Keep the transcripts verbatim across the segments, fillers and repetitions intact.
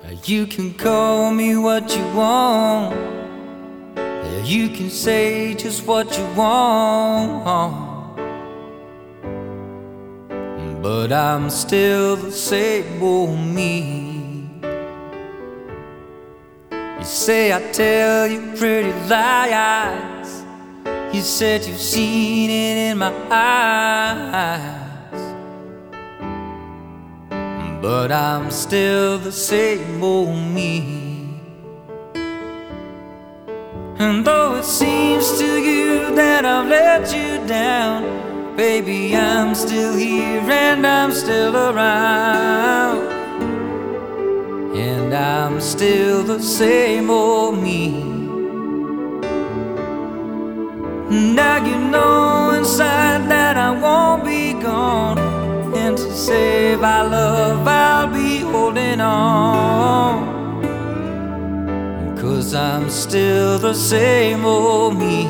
You can call me what you want, you can say just what you want, but I'm still the same old me. You say I tell you pretty lies, you said you've seen it in my eyes, but I'm still the same old me. And though it seems to you that I've let you down, baby, I'm still here and I'm still around, and I'm still the same old me. Now you know inside that I won't be gone, and to save our love I'll be holding on, 'cause I'm still the same old me.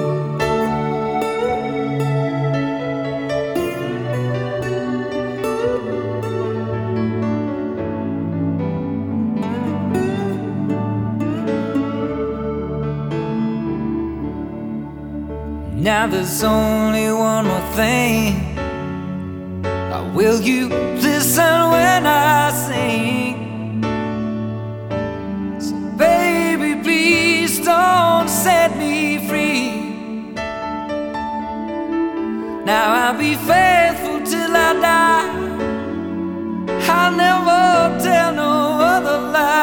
Now there's only one more thing. Will you listen when I sing? So baby, please don't set me free. Now I'll be faithful till I die, I'll never tell no other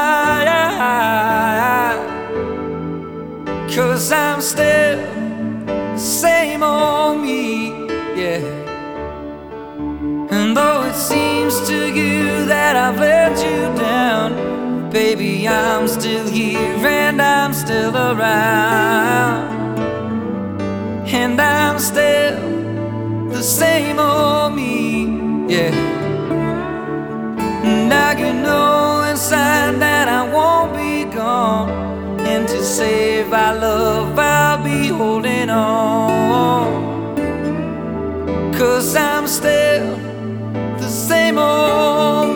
lie, 'cause I'm still the same old me, yeah. And though it seems to you that I've let you down, baby, I'm still here and I'm still around, and I'm still the same old me, yeah. Now you know inside that I won't be gone, and to save our love I'll be holding on, 'cause I'm still the same old